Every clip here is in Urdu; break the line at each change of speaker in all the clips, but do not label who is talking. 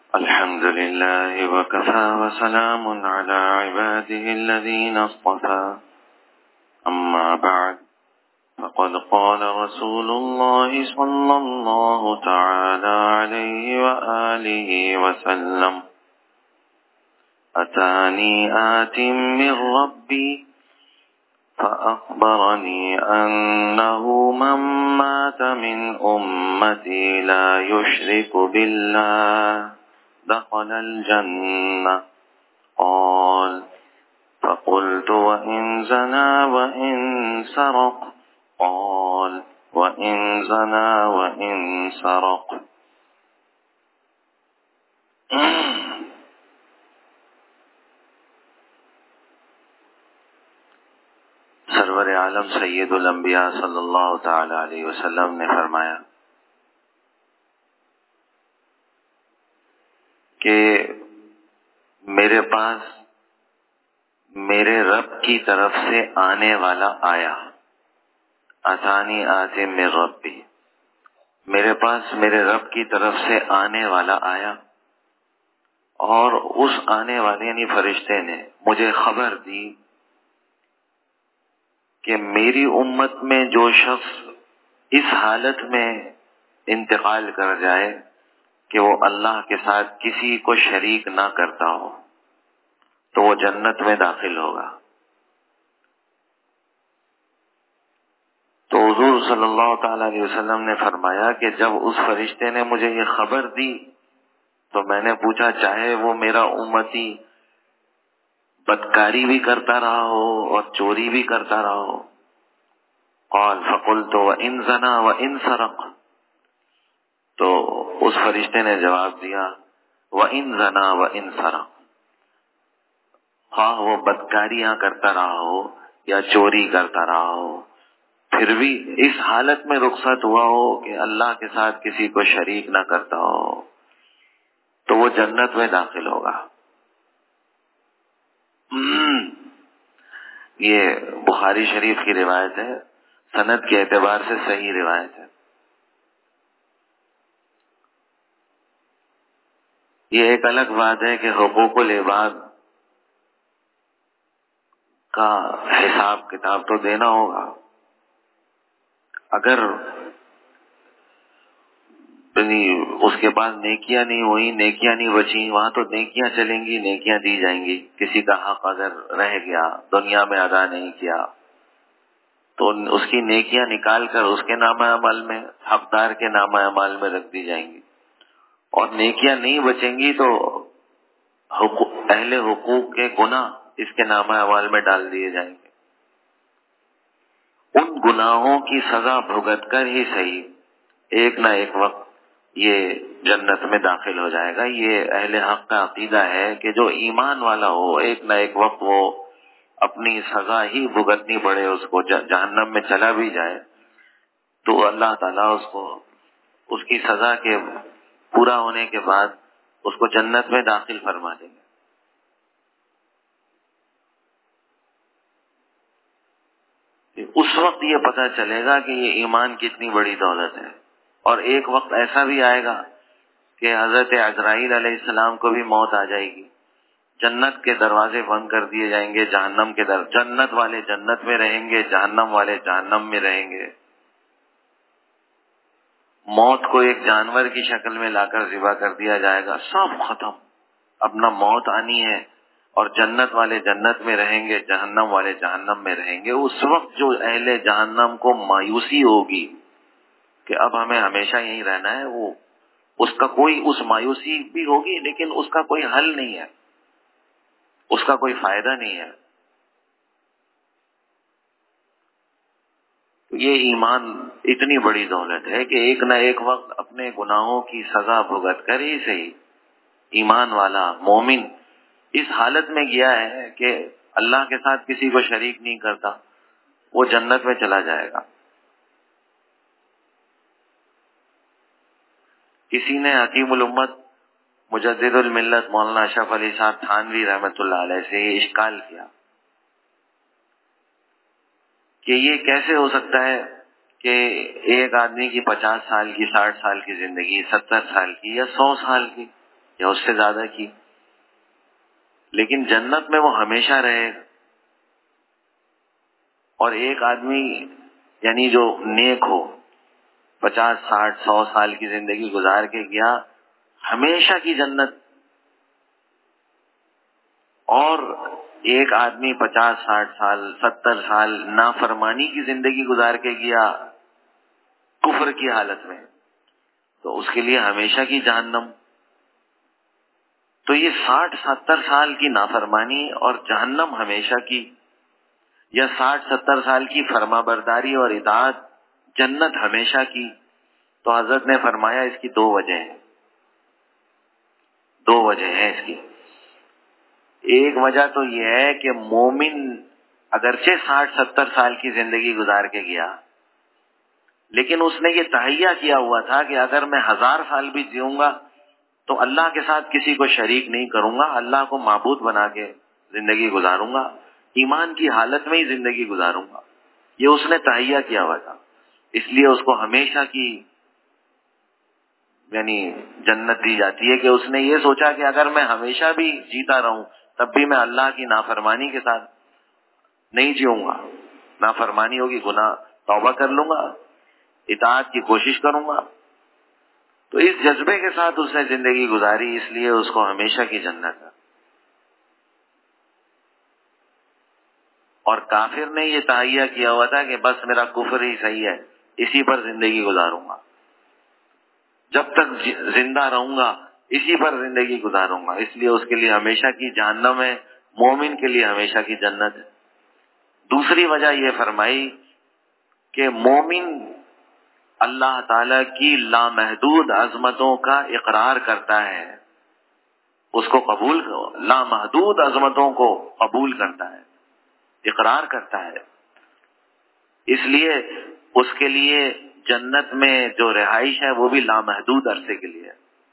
الحمد لله وكفى وسلام على عباده الذين اصطفى أما بعد فقد قال رسول الله صلى الله تعالى عليه وآله وسلم أتاني آت من ربي فأخبرني أنه من مات من أمتي لا يشرك بالله دخل الجنة قال فقلت وإن زنى وإن سرق قال وإن زنى وإن سرق سرور عالم سید الانبیاء صلی اللہ تعالی علیہ وسلم نے فرمایا کہ میرے پاس میرے رب کی طرف سے آنے والا آیا. اتانی آتے من ربی، میرے پاس میرے رب کی طرف سے آنے والا آیا اور اس آنے والے یعنی فرشتے نے مجھے خبر دی کہ میری امت میں جو شخص اس حالت میں انتقال کر جائے کہ وہ اللہ کے ساتھ کسی کو شریک نہ کرتا ہو تو وہ جنت میں داخل ہوگا. تو حضور صلی اللہ تعالی علیہ وسلم نے فرمایا کہ جب اس فرشتے نے مجھے یہ خبر دی تو میں نے پوچھا چاہے وہ میرا امتی بدکاری بھی کرتا رہا ہو اور چوری بھی کرتا رہا ہو. قال فقلت وإن زنا وإن سرق، تو اس فرشتے نے جواب دیا وإن زنا وإن سرق، خواہ وہ بدکاریاں کرتا رہا ہو یا چوری کرتا رہا ہو، پھر بھی اس حالت میں رخصت ہوا ہو کہ اللہ کے ساتھ کسی کو شریک نہ کرتا ہو تو وہ جنت میں داخل ہوگا. یہ بخاری شریف کی روایت ہے، سند کے اعتبار سے صحیح روایت ہے. یہ ایک الگ بات ہے کہ حقوق العباد کا حساب کتاب تو دینا ہوگا. اگر اس کے پاس نیکیاں نہیں ہوئی، نیکیاں نہیں بچی، وہاں تو نیکیاں چلیں گی، نیکیاں دی جائیں گی. کسی کا حق اگر رہ گیا دنیا میں ادا نہیں کیا تو اس کی نیکیاں نکال کر اس کے نامہ اعمال میں، حقدار کے نامہ اعمال میں رکھ دی جائیں گی. اور نیکیاں نہیں بچیں گی تو اہل حقوق کے گناہ اس کے نامہ اعمال میں ڈال دیے جائیں گے. ان گناہوں کی سزا بھگت کر ہی صحیح ایک نہ ایک وقت یہ جنت میں داخل ہو جائے گا. یہ اہل حق کا عقیدہ ہے کہ جو ایمان والا ہو ایک نہ ایک وقت وہ اپنی سزا ہی بھگتنی پڑے، اس کو جہنم میں چلا بھی جائے تو اللہ تعالیٰ اس کو اس کی سزا کے پورا ہونے کے بعد اس کو جنت میں داخل فرما دیں گے. اس وقت یہ پتہ چلے گا کہ یہ ایمان کتنی بڑی دولت ہے. اور ایک وقت ایسا بھی آئے گا کہ حضرت عزرائیل علیہ السلام کو بھی موت آ جائے گی، جنت کے دروازے بند کر دیے جائیں گے، جہنم کے جنت والے جنت میں رہیں گے، جہنم والے جہنم میں رہیں گے. موت کو ایک جانور کی شکل میں لا کر ذبح کر دیا جائے گا، سب ختم. اب نہ موت آنی ہے، اور جنت والے جنت میں رہیں گے، جہنم والے جہنم میں رہیں گے. اس وقت جو اہل جہنم کو مایوسی ہوگی کہ اب ہمیں ہمیشہ یہیں رہنا ہے، وہ اس کا کوئی اس مایوسی بھی ہوگی لیکن اس کا کوئی حل نہیں ہے، اس کا کوئی فائدہ نہیں ہے. یہ ایمان اتنی بڑی دولت ہے کہ ایک نہ ایک وقت اپنے گناہوں کی سزا بھگت کر ہی صحیح ایمان والا مومن اس حالت میں گیا ہے کہ اللہ کے ساتھ کسی کو شریک نہیں کرتا، وہ جنت میں چلا جائے گا. کسی نے حکیم الامت مجدد الملت مولانا اشرف علی صاحب تھانوی رحمۃ اللہ علیہ سے یہ اشکال کیا کہ یہ کیسے ہو سکتا ہے کہ ایک آدمی کی 50 سال کی، 60 سال کی زندگی، 70 سال کی یا 100 سال کی، یا اس سے زیادہ کی، لیکن جنت میں وہ ہمیشہ رہے گا۔ اور ایک آدمی یعنی جو نیک ہو 50 60 100 سال کی زندگی گزار کے گیا ہمیشہ کی جنت، اور ایک آدمی 50 60 سال 70 سال نافرمانی کی زندگی گزار کے گیا کفر کی حالت میں، تو اس کے لیے ہمیشہ کی جہنم۔ تو یہ 60 70 سال کی نافرمانی اور جہنم ہمیشہ کی، یا 60 70 سال کی فرما برداری اور اطاعت جنت ہمیشہ کی۔ تو حضرت نے فرمایا اس کی دو وجہ ہیں، دو وجہ ہیں اس کی۔ ایک وجہ تو یہ ہے کہ مومن اگرچہ 60 70 سال کی زندگی گزار کے گیا، لیکن اس نے یہ تہیہ کیا ہوا تھا کہ اگر میں 1000 سال بھی جیوں گا تو اللہ کے ساتھ کسی کو شریک نہیں کروں گا، اللہ کو معبود بنا کے زندگی گزاروں گا، ایمان کی حالت میں ہی زندگی گزاروں گا۔ یہ اس نے تہیہ کیا ہوا تھا، اس لیے اس کو ہمیشہ کی یعنی جنت دی جاتی ہے کہ اس نے یہ سوچا کہ اگر میں ہمیشہ بھی جیتا رہوں تب بھی میں اللہ کی نافرمانی کے ساتھ نہیں جیوں گا، نافرمانی ہوگی، گناہ توبہ کر لوں گا، اطاعت کی کوشش کروں گا۔ تو اس جذبے کے ساتھ اس نے زندگی گزاری، اس لیے اس کو ہمیشہ کی جنت ہے۔ اور کافر نے یہ تہیہ کیا ہوا تھا کہ بس میرا کفر ہی صحیح ہے، اسی پر زندگی گزاروں گا، جب تک زندہ رہوں گا اسی پر زندگی گزاروں گا، اس لیے اس کے لیے ہمیشہ کی جہنم ہے، مومن کے لیے ہمیشہ کی جنت ہے۔ دوسری وجہ یہ فرمائی کہ مومن اللہ تعالی کی لامحدود عظمتوں کا اقرار کرتا ہے، اس کو قبول، لامحدود عظمتوں کو قبول کرتا ہے، اقرار کرتا ہے، اس لیے اس کے لیے جنت میں جو رہائش ہے وہ بھی لامحدود عرصے کے لیے ہے۔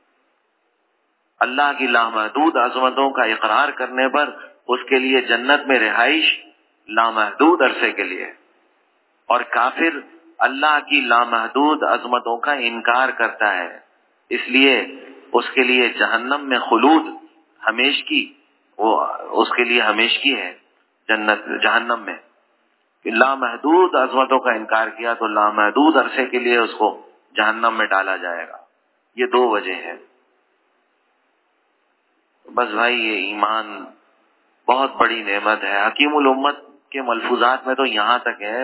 اللہ کی لامحدود عظمتوں کا اقرار کرنے پر اس کے لیے جنت میں رہائش لامحدود عرصے کے لیے، اور کافر اللہ کی لامحدود عظمتوں کا انکار کرتا ہے، اس لیے اس کے لیے جہنم میں خلود ہمیشگی، وہ اس کے لیے ہمیشگی ہے جنت جہنم میں، کہ لامحدود عظمتوں کا انکار کیا تو لامحدود عرصے کے لیے اس کو جہنم میں ڈالا جائے گا۔ یہ دو وجہ ہیں۔ بس بھائی یہ ایمان بہت بڑی نعمت ہے۔ حکیم الامت کے ملفوظات میں تو یہاں تک ہے،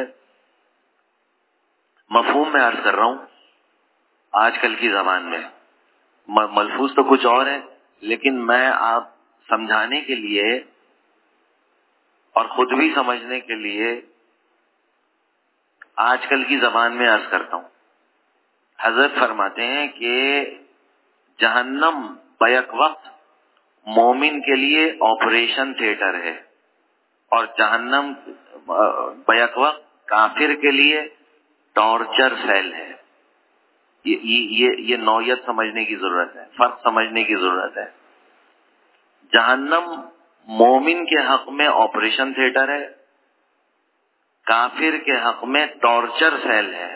مفہوم میں عرض کر رہا ہوں آج کل کی زبان میں، ملفوظ تو کچھ اور ہے، لیکن میں آپ سمجھانے کے لیے اور خود بھی سمجھنے کے لیے آج کل کی زبان میں عرض کرتا ہوں۔ حضرت فرماتے ہیں کہ جہنم بیک وقت مومن کے لیے آپریشن تھیٹر ہے، اور جہنم بیک وقت کافر کے لیے ٹارچر سیل ہے۔ یہ نوعیت سمجھنے کی ضرورت ہے، فرق سمجھنے کی ضرورت ہے۔ جہنم مومن کے حق میں آپریشن تھیٹر ہے، کافر کے حق میں ٹارچر سیل ہے۔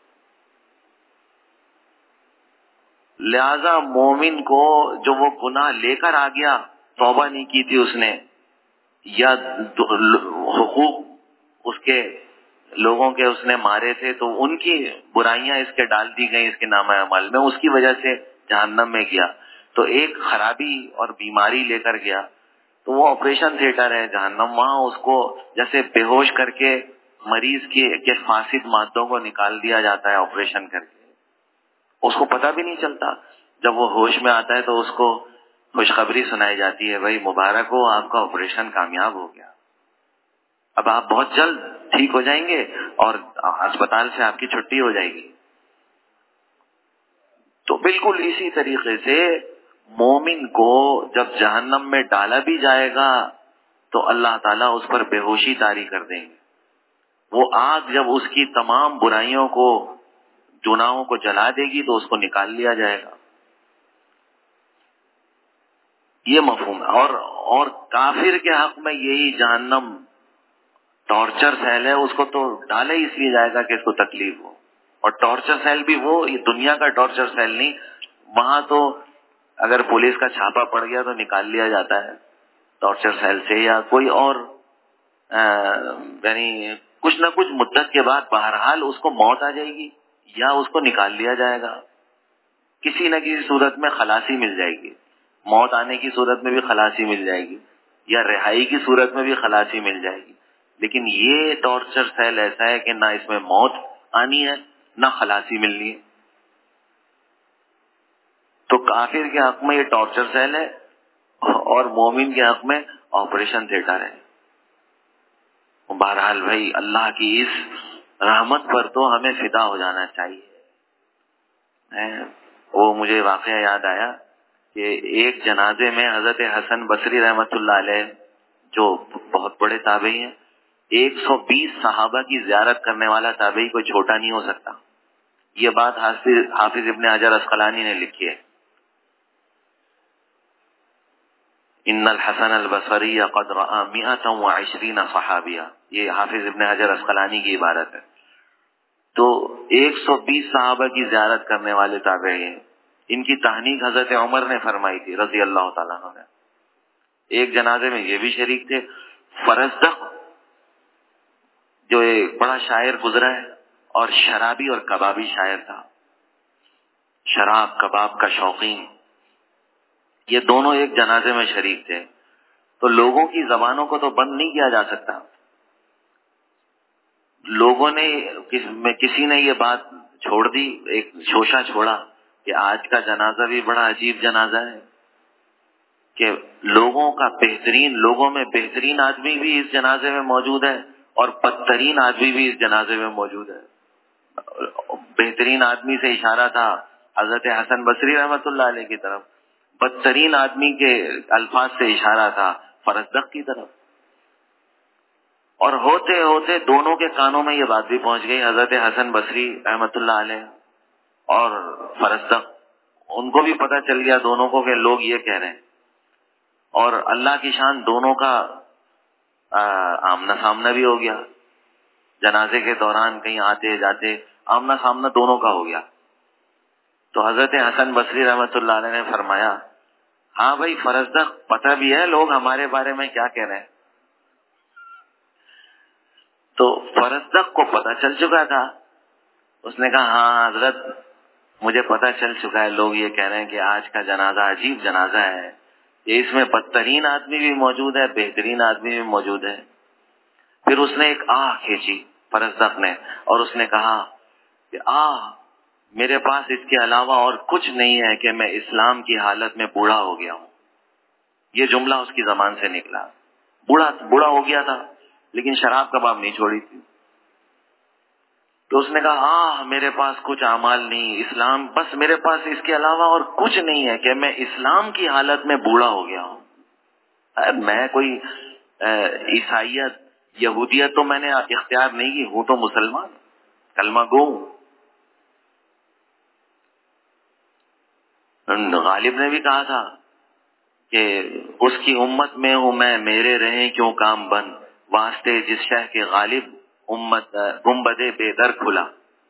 لہذا مومن کو جو وہ گناہ لے کر آ گیا، توبہ نہیں کی تھی اس نے، یا حقوق اس کے لوگوں کے اس نے مارے تھے تو ان کی برائیاں اس کے ڈال دی گئیں اس کے نامہ اعمال میں، اس کی وجہ سے جہنم میں گیا، تو ایک خرابی اور بیماری لے کر گیا، تو وہ آپریشن تھیٹر ہے جہنم۔ وہاں اس کو جیسے بے ہوش کر کے مریض کے فاسد مادوں کو نکال دیا جاتا ہے آپریشن کر کے، اس کو پتہ بھی نہیں چلتا، جب وہ ہوش میں آتا ہے تو اس کو خوشخبری سنائی جاتی ہے، بھائی مبارک ہو، آپ کا آپریشن کامیاب ہو گیا، اب آپ بہت جلد ٹھیک ہو جائیں گے اور اسپتال سے آپ کی چھٹی ہو جائے گی۔ تو بالکل اسی طریقے سے مومن کو جب جہنم میں ڈالا بھی جائے گا تو اللہ تعالیٰ اس پر بے ہوشی طاری کر دیں گے۔ وہ آگ جب اس کی تمام برائیوں کو، گناہوں کو جلا دے گی تو اس کو نکال لیا جائے گا۔ یہ مفہوم ہے۔ اور کافر کے حق میں یہی جہنم ٹارچر سیل ہے، اس کو تو ڈالے اس لیے جائے گا کہ اس کو تکلیف ہو، اور ٹارچر سیل بھی وہ، یہ دنیا کا ٹارچر سیل نہیں، وہاں تو اگر پولیس کا چھاپا پڑ گیا تو نکال لیا جاتا ہے ٹارچر سیل سے، یا کوئی اور یعنی کچھ نہ کچھ مدت کے بعد بہرحال اس کو موت آ جائے گی یا اس کو نکال لیا جائے گا، کسی نہ کسی صورت میں خلاصی مل جائے گی، موت آنے کی صورت میں بھی خلاصی مل جائے گی یا رہائی کی صورت میں بھی خلاصی مل جائے گی. لیکن یہ ٹارچر سیل ایسا ہے کہ نہ اس میں موت آنی ہے نہ خلاصی ملنی ہے. تو کافر کے حق میں یہ ٹارچر سیل ہے اور مومن کے حق میں آپریشن تھیٹر ہے. بہرحال بھائی اللہ کی اس رحمت پر تو ہمیں فدا ہو جانا چاہیے. وہ مجھے واقعہ یاد آیا کہ ایک جنازے میں حضرت حسن بصری رحمت اللہ علیہ جو بہت بڑے تابعی ہیں، 120 صحابہ کی زیارت کرنے والا تابعی کوئی چھوٹا نہیں ہو سکتا. یہ بات حافظ ابن حجر اسقلانی نے لکھی ہے. ان الحسن البصری قد رأى 120 صحابیہ، یہ حافظ ابن حجر اسقلانی کی عبارت ہے. تو 120 صحابہ کی زیارت کرنے والے تابعی ہیں. ان کی تحنیک حضرت عمر نے فرمائی تھی رضی اللہ تعالیٰ عنہ نے. ایک جنازے میں یہ بھی شریک تھے. فرزدق جو ایک بڑا شاعر گزرا ہے اور شرابی اور کبابی شاعر تھا، شراب کباب کا شوقین، یہ دونوں ایک جنازے میں شریک تھے. تو لوگوں کی زبانوں کو تو بند نہیں کیا جا سکتا. لوگوں نے کسی نے یہ بات چھوڑ دی، ایک شوشہ چھوڑا کہ آج کا جنازہ بھی بڑا عجیب جنازہ ہے، کہ لوگوں میں بہترین آدمی بھی اس جنازے میں موجود ہے اور بدترین آدمی بھی اس جنازے میں موجود ہے. بہترین آدمی سے اشارہ تھا حضرت حسن بصری رحمت اللہ علیہ کی طرف، بدترین آدمی کے الفاظ سے اشارہ تھا فرزدق کی طرف. اور ہوتے ہوتے دونوں کے کانوں میں یہ بات بھی پہنچ گئی، حضرت حسن بصری رحمت اللہ علیہ اور فرزدق، ان کو بھی پتہ چل گیا دونوں کو کہ لوگ یہ کہہ رہے ہیں. اور اللہ کی شان دونوں کا آمنا سامنا بھی ہو گیا. جنازے کے دوران کہیں آتے جاتے آمنا سامنا دونوں کا ہو گیا. تو حضرت حسن بصری رحمت اللہ علیہ نے فرمایا، ہاں بھائی فرزدق، پتہ بھی ہے لوگ ہمارے بارے میں کیا کہہ رہے ہیں. تو فرزدق کو پتہ چل چکا تھا. اس نے کہا ہاں حضرت، مجھے پتہ چل چکا ہے، لوگ یہ کہہ رہے ہیں کہ آج کا جنازہ عجیب جنازہ ہے، اس میں بدترین آدمی بھی موجود ہے، بہترین آدمی بھی موجود ہے. پھر اس نے ایک آہ کھینچی فرزدق نے، اور اس نے کہا کہ میرے پاس اس کے علاوہ اور کچھ نہیں ہے کہ میں اسلام کی حالت میں بوڑھا ہو گیا ہوں. یہ جملہ اس کی زبان سے نکلا. بوڑھا ہو گیا تھا لیکن شراب کباب نہیں چھوڑی تھی. تو اس نے کہا میرے پاس کچھ اعمال نہیں، اسلام بس میرے پاس اس کے علاوہ اور کچھ نہیں ہے کہ میں اسلام کی حالت میں بوڑھا ہو گیا ہوں. میں کوئی عیسائیت یہودیت تو میں نے اختیار نہیں کی، ہوں تو مسلمان، کلمہ گو ہوں. غالب نے بھی کہا تھا کہ اس کی امت میں ہوں میں، میرے رہیں کیوں کام بند، واسطے جس شہ کے غالب امت گنبدے بے در کھلا.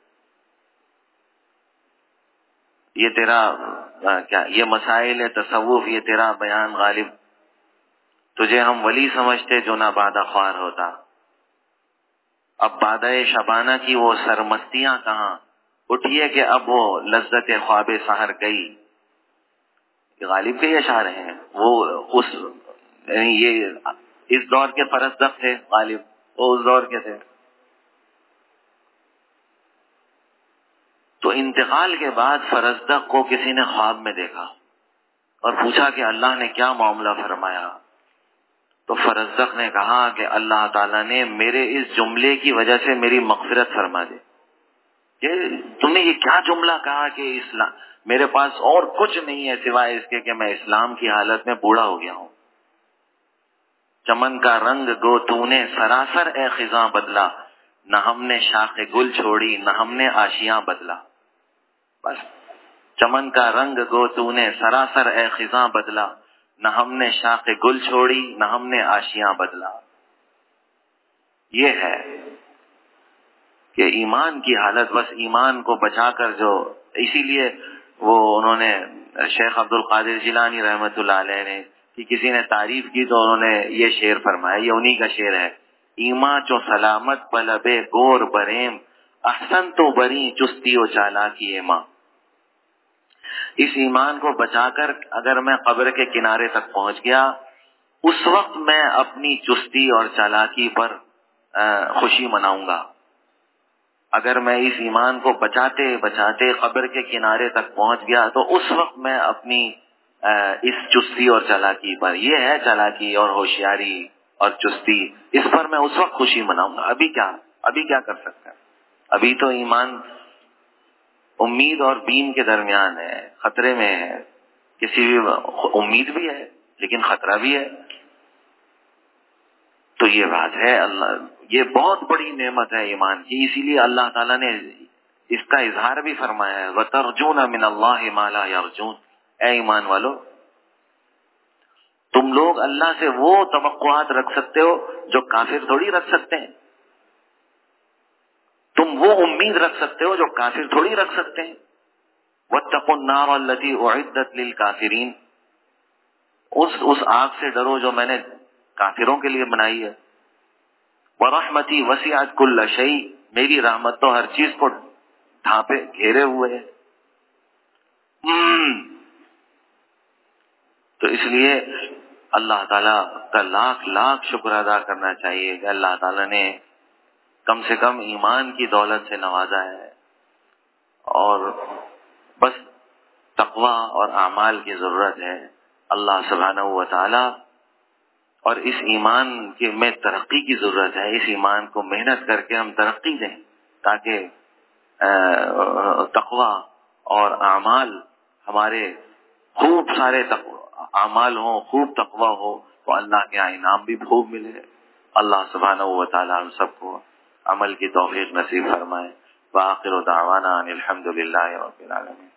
یہ تیرا کیا یہ مسائل تصوف، یہ تیرا بیان غالب، تجھے ہم ولی سمجھتے جو نہ بادہ خوار ہوتا. اب بادہ شبانہ کی وہ سرمستیاں کہاں، اٹھیے کہ اب وہ لذت خواب سحر گئی. غالب کے اشعار ہیں، وہ یعنی یہ اس دور کے فرزدق تھے غالب، وہ اس دور کے تھے. تو انتقال کے بعد فرزدق کو کسی نے خواب میں دیکھا اور پوچھا کہ اللہ نے کیا معاملہ فرمایا. تو فرزدق نے کہا کہ اللہ تعالیٰ نے میرے اس جملے کی وجہ سے میری مغفرت فرما دی. کہ تم نے یہ کیا جملہ کہا کہ اسلام میرے پاس اور کچھ نہیں ہے سوائے اس کے کہ میں اسلام کی حالت میں بوڑھا ہو گیا ہوں. چمن کا رنگ گو تو نے سراسر اے خزاں بدلا، نہ ہم نے شاخ گل چھوڑی نہ ہم نے آشیاں بدلا. بس چمن کا رنگ گو تو نے سراسر اے خزاں بدلا، نہ ہم نے شاخ گل چھوڑی نہ ہم نے آشیاں بدلا. یہ ہے کہ ایمان کی حالت، بس ایمان کو بچا کر جو، اسی لیے وہ انہوں نے شیخ عبد القادر جیلانی رحمۃ اللہ علیہ نے کہ کسی نے تعریف کی تو انہوں نے یہ شعر فرمایا، یہ انہی کا شعر ہے، ایماں چو سلامت بلبے گور بریم احسن تو بری چستی و چالاکی ایماں. اس ایمان کو بچا کر اگر میں قبر کے کنارے تک پہنچ گیا، اس وقت میں اپنی چستی اور چالاکی پر خوشی مناؤں گا. اگر میں اس ایمان کو بچاتے بچاتے قبر کے کنارے تک پہنچ گیا تو اس وقت میں اپنی اس چستی اور چالاکی پر، یہ ہے چالاکی اور ہوشیاری اور چستی، اس پر میں اس وقت خوشی مناؤں گا. ابھی کیا کر سکتا ہے؟ ابھی تو ایمان امید اور بیم کے درمیان ہے، خطرے میں ہے. کسی بھی امید بھی ہے لیکن خطرہ بھی ہے. تو یہ بات ہے، یہ بہت بڑی نعمت ہے ایمان کی. اسی لیے اللہ تعالیٰ نے اس کا اظہار بھی فرمایا ہے، وَتَرْجُونَ مِنَ اللَّهِ مَا لَا يَرْجُونَ. اے ایمان والو، تم لوگ اللہ سے وہ توقعات رکھ سکتے ہو جو کافر تھوڑی رکھ سکتے ہیں. تم وہ امید رکھ سکتے ہو جو کافر تھوڑی رکھ سکتے ہیں. وَاتَّقُوا النَّارَ الَّتِي أُعِدَّتْ لِلْكَافِرِينَ. اس آگ سے ڈرو جو میں نے کافروں کے لیے بنائی ہے. وَرَحْمَتِي وَسِعَتْ كُلَّ شَيْءٍ. میری رحمت تو ہر چیز کو ڈھانپے گھیرے ہوئے ہے. تو اس لیے اللہ تعالیٰ کا لاکھ لاکھ شکر ادا کرنا چاہیے کہ اللہ تعالیٰ نے کم سے کم ایمان کی دولت سے نوازا ہے. اور بس تقوی اور اعمال کی ضرورت ہے. اللہ سبحانہ و تعالی اور اس ایمان کے میں ترقی کی ضرورت ہے. اس ایمان کو محنت کر کے ہم ترقی دیں تاکہ تقوی اور اعمال ہمارے خوب سارے اعمال ہوں، خوب تقوی ہو تو اللہ کے انعام بھی خوب ملے. اللہ سبحانہ و تعالی ہم سب کو عمل کی توفیق نصیب فرمائے. وآخر دعوانا ان الحمد للہ رب العالمین.